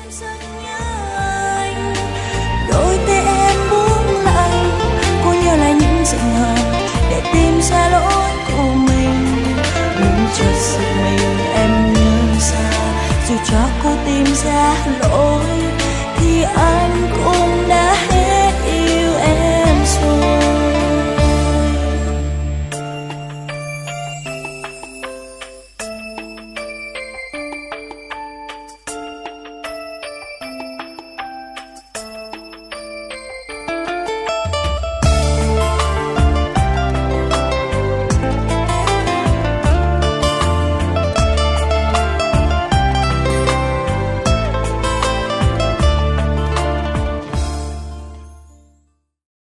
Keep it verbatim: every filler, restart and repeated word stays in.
rất nhớ anh, đôi tay em buông lạnh, cô nhớ lại những giận hờn để tìm ra lỗi của mình. Nhưng chợt giật mình em nhớ ra, dù cho cô tìm ra lỗi thì anh cũng đã hết.